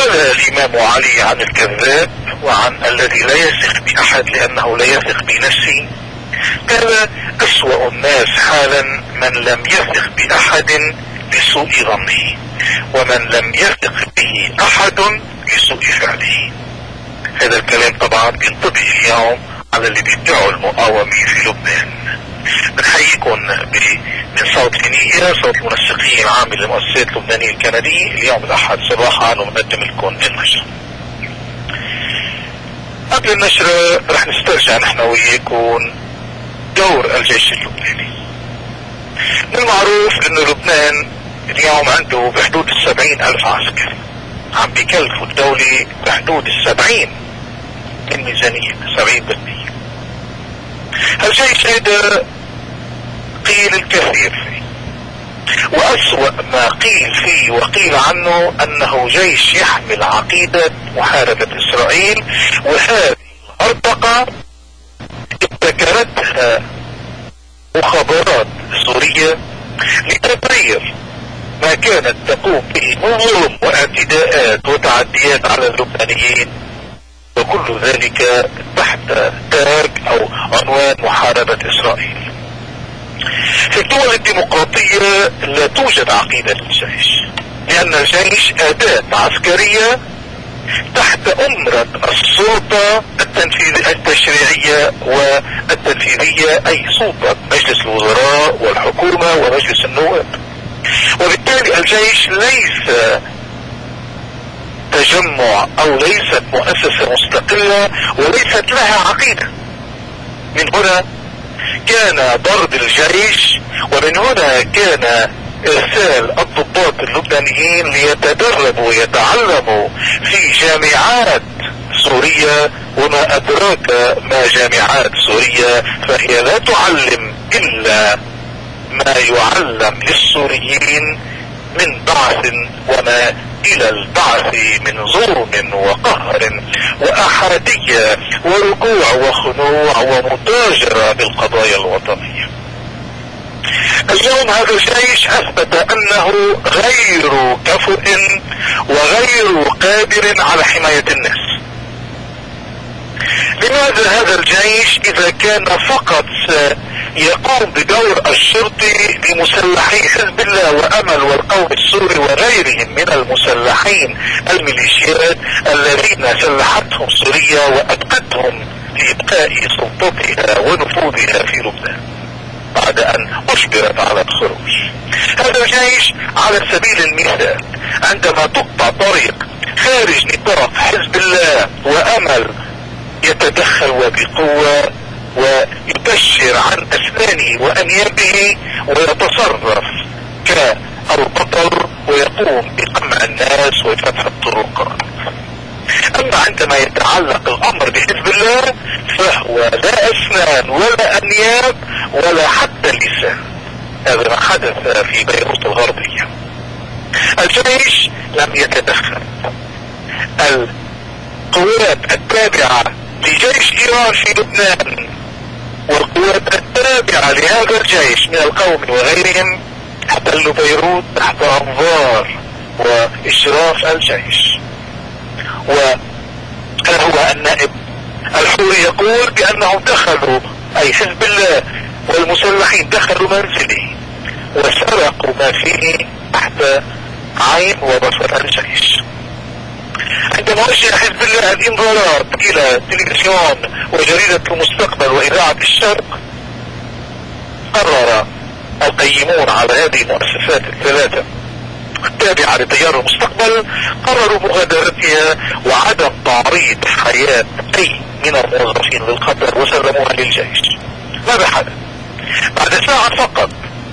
قال الامام علي عن الكذاب وعن الذي لا يثق باحد لانه لا يثق بنفسه، قال اسوأ الناس حالا من لم يثق باحد لسوء ظنه، ومن لم يثق به احد لسوء فعله. هذا الكلام طبعا بينطبق اليوم على اللي بيدعوا المقاومة في لبنان. بنحييكم من صوت فينيقيا، صوت المنسقين العام للمؤسسات اللبنانية الكندية، اليوم الأحد صباحا، وبنقدم لكم النشرة. قبل النشرة رح نسترجع نحن وياكم دور الجيش اللبناني. من المعروف انه لبنان اليوم عنده بحدود 70,000 عسكري، عم بيكلفوا الدولة بحدود 70 من ميزانية 70%. هالجيش هذا قيل الكثير فيه، وأسوأ ما قيل فيه وقيل عنه أنه جيش يحمل عقيدة محاربة إسرائيل، وهذه الأربقة ابتكرتها مخابرات سورية لتبرير ما كانت تقوم به من ظلم واعتداءات وتعديات على اللبنانيين، وكل ذلك تحت تاج او عنوان محاربة اسرائيل. في الدول الديمقراطية لا توجد عقيدة للجيش، لان الجيش اداة عسكرية تحت امرة السلطة التشريعية والتنفيذية، اي سلطة مجلس الوزراء والحكومة ومجلس النواب. وبالتالي الجيش ليس تجمع او ليست مؤسسة مستقلة وليست لها عقيدة. من هنا كان ضرب الجيش، ومن هنا كان ارسال الضباط اللبنانيين ليتدربوا ويتعلموا في جامعات سوريا. وما ادراك ما جامعات سوريا، فهي لا تعلم الا ما يعلم للسوريين من بعث وما الى البعث من ظلم وقهر واحادية وركوع وخنوع ومتاجرة بالقضايا الوطنية. اليوم هذا الجيش اثبت انه غير كفؤ وغير قادر على حماية الناس. لماذا هذا الجيش اذا كان فقط يقوم بدور الشرطي لمسلحي حزب الله وامل والقوم السوري وغيرهم من المسلحين الميليشيات الذين سلحتهم سوريا وابقتهم لابقاء سلطتها ونفوذها في لبنان بعد ان اجبرت على الخروج؟ هذا الجيش على سبيل المثال عندما تقطع طريق خارج نطاق حزب الله وامل يتدخل وبقوة ويبشر عن اسنانه وانيابه ويتصرف كالبطل ويقوم بقمع الناس وفتح الطرقات. اما عندما يتعلق الامر بحزب الله فهو لا اسنان ولا انياب ولا حتى لسان. هذا ما حدث في بيروت الغربية. الجيش لم يتدخل. القوات التابعة لجيش ايران في لبنان والقوات التابعة لهذا الجيش من القوم وغيرهم احتلوا بيروت تحت انظار واشراف الجيش. وهو النائب الحوري يقول بانهم دخلوا، اي حزب الله والمسلحين دخلوا منزله وسرقوا ما فيه تحت عين وبصر الجيش. عندما وجه حزب الله الانذارات الى تلفزيون وجريدة المستقبل واذاعة الشرق، قرر القيمون على هذه المؤسسات الثلاثة التابعة لتيار المستقبل قرروا مغادرتها وعدم تعريض حياة اي من الموظفين للخطر وسلموها للجيش. ماذا حدث؟ بعد ساعة فقط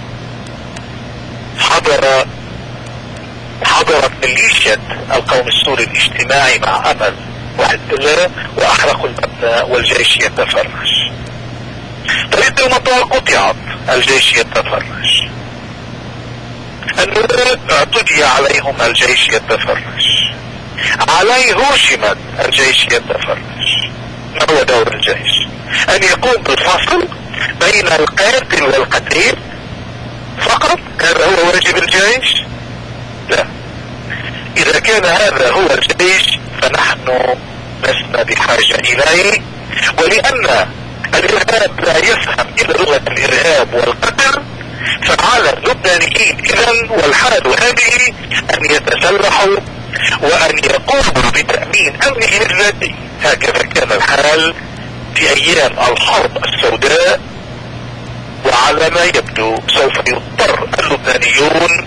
حضرت ميليشيا القوم السوري الاجتماعي مع امل وحزب الله واحرقوا المبنى والجيش يتفرج. طريق المطار قطعت، الجيش يتفرج. النواب اعتدي عليهم، الجيش يتفرج. عليه هوشمت، الجيش يتفرج. ما هو دور الجيش؟ ان يقوم بالفصل بين القاتل والقتيل فقط؟ هذا هو واجب الجيش؟ لا، اذا كان هذا هو الجيش فنحن لسنا بحاجة اليه، ولان الارهاب لا يفهم الا لغة الارهاب والقتل، فعلى اللبنانيين اذا والحال هذه ان يتسلحوا وان يقوموا بتأمين امنهم الذاتي. هكذا كان الحال في ايام الحرب السوداء، وعلى ما يبدو سوف يضطر اللبنانيون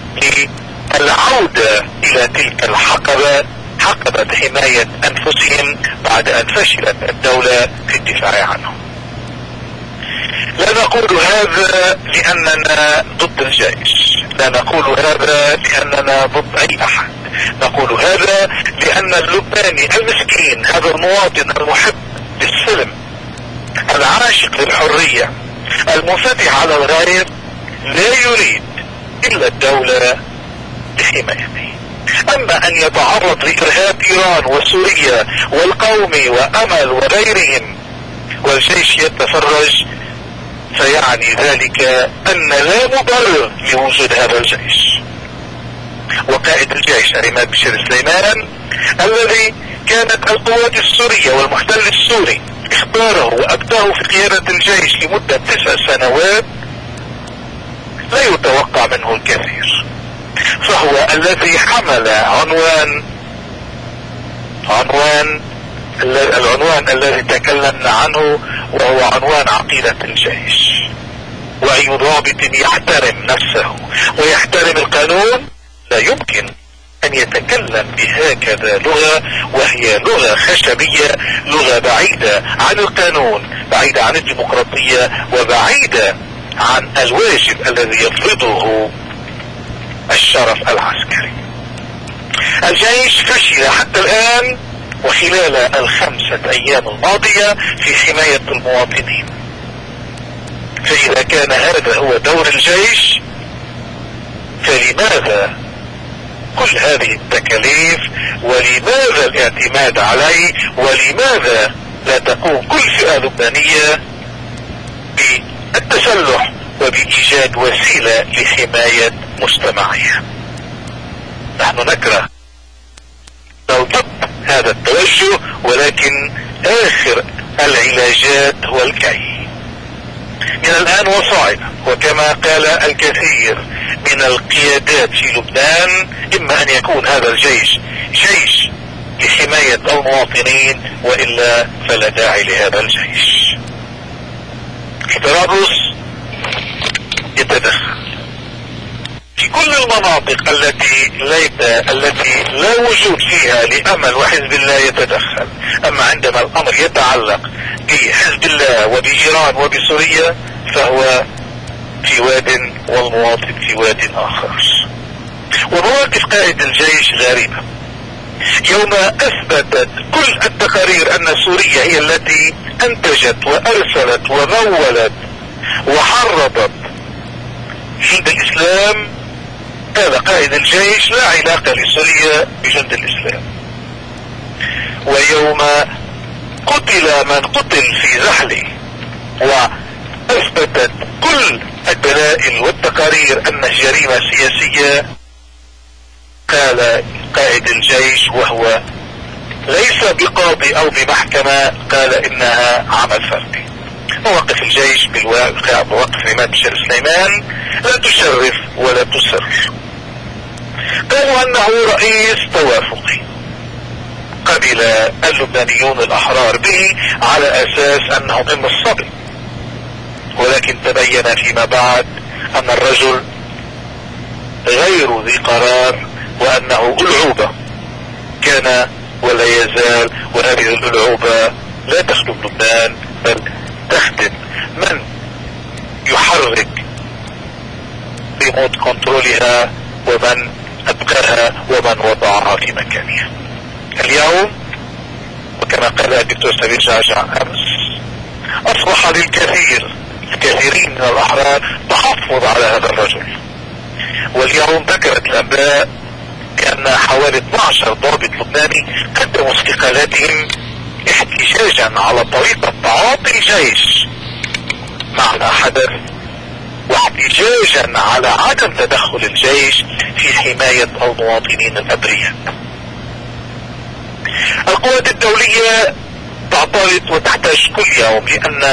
للعودة الى تلك الحقبة، حقبة حماية انفسهم بعد ان فشلت الدولة في الدفاع عنهم. لا نقول هذا لاننا ضد الجيش، لا نقول هذا لاننا ضد اي احد، نقول هذا لان اللبناني المسكين، هذا المواطن المحب للسلم العاشق للحرية المنفتح على الغير، لا يريد الا الدولة لحمايته. اما ان يتعرض لارهاب ايران وسوريا والقومي وامل وغيرهم والجيش يتفرج، فيعني ذلك ان لا مبرر لوجود هذا الجيش. وقائد الجيش عماد بشير سليمان الذي كانت القوات السورية والمحتل السوري اختاره وابداه في قيادة الجيش لمدة 9 سنوات، لا يتوقع منه الكثير، فهو الذي حمل العنوان الذي تكلمنا عنه، وهو عنوان عقيدة الجيش. واي ضابط يحترم نفسه ويحترم القانون لا يمكن ان يتكلم بهكذا لغة، وهي لغة خشبية، لغة بعيدة عن القانون، بعيدة عن الديمقراطية، وبعيدة عن الواجب الذي يفرضه الشرف العسكري. الجيش فشل حتى الآن وخلال 5 أيام الماضية في حماية المواطنين، فإذا كان هذا هو دور الجيش فلماذا كل هذه التكاليف، ولماذا الاعتماد عليه، ولماذا لا تقوم كل فئة لبنانية بالتسلح وبإيجاد وسيلة لحماية مجتمعها؟ نحن نكره لو ضد هذا التوجه، ولكن آخر العلاجات هو الكي. من الآن وصاعدا، وكما قال الكثير من القيادات في لبنان، إما أن يكون هذا الجيش جيش لحماية المواطنين، وإلا فلا داعي لهذا الجيش. طرابلس يتدخل في كل المناطق التي لا وجود فيها لأمل وحزب الله يتدخل. أما عندما الأمر يتعلق بحزب الله وبإيران وبسوريا فهو في واد والمواطن في واد آخر. ومواقف قائد الجيش غريبة. يوم أثبتت كل التقارير أن سوريا هي التي أنتجت وأرسلت ومولت وحرضت جند الإسلام، قال قائد الجيش لا علاقة لسوريا بجند الإسلام. ويوم قتل من قتل في زحله وأثبتت كل الدلائل والتقارير أنها جريمة سياسية، قال قائد الجيش وهو ليس بقاضي أو بمحكمة، قال إنها عمل فردي. مواقف الجيش بالواقع مواقف عماد بشير سليمان لا تشرف ولا تسر. قالوا أنه رئيس توافقي قبل اللبنانيون الأحرار به على أساس أنه من الصبي، ولكن تبين فيما بعد أن الرجل غير ذي قرار، وأنه ألعوبة كان ولا يزال، وهذه الألعوبة لا تخدم لبنان بل تخدم من يحرك ريموت كنترولها ومن أبقاها ومن وضعها في مكانها. اليوم وكما قال الدكتور سمير جعجع أمس، أصبح الكثيرين من الأحرار تحفظ على هذا الرجل. واليوم ذكرت الأنباء بأن حوالي 12 ضابط لبناني قدموا استقالاتهم احتجاجا على طريقة تعاطي الجيش مع ما حدث، واحتجاجا على عدم تدخل الجيش في حماية المواطنين الأبرياء. القوات الدولية تعترض وتحتاج كل يوم،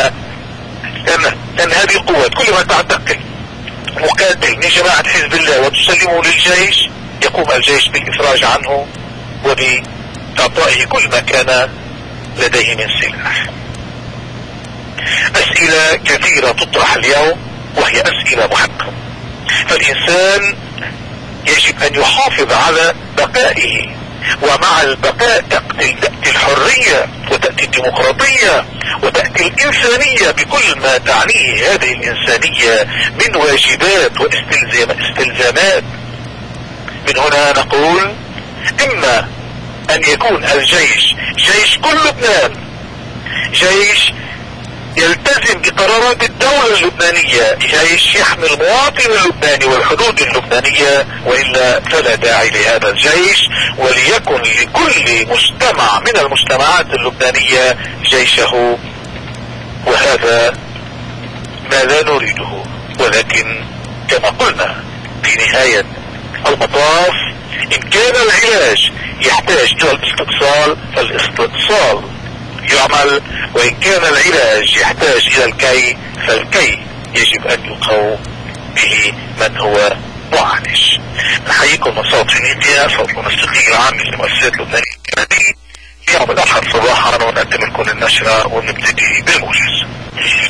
لأن هذه القوات كل ما تعتقل مقاتل من جماعة حزب الله وتسلمه للجيش، يقوم الجيش بالإفراج عنه وبإعطائه كل ما كان لديه من سلاح. أسئلة كثيرة تطرح اليوم وهي أسئلة محققة، فالإنسان يجب أن يحافظ على بقائه، ومع البقاء تأتي الحرية وتأتي الديمقراطية وتأتي الإنسانية بكل ما تعنيه هذه الإنسانية من واجبات واستلزامات. من هنا نقول إما أن يكون الجيش جيش كل لبنان، جيش يلتزم بقرارات الدولة اللبنانية، جيش يحمي المواطن اللبناني والحدود اللبنانية، وإلا فلا داعي لهذا الجيش، وليكن لكل مجتمع من المجتمعات اللبنانية جيشه، وهذا ما لا نريده. ولكن كما قلنا في نهاية المطاف، إن كان العلاج يحتاج إلى الاستئصال فالاستئصال يعمل، وإن كان العلاج يحتاج إلى الكي فالكي يجب أن يقوم به من هو معالج. نحييكم من صوت فينيقيا، صوت المنسقين العام للمؤسسات اللبنانية في يوم الأحد صباحا، ونقدم لكم النشرة ونبتدي بالموجز.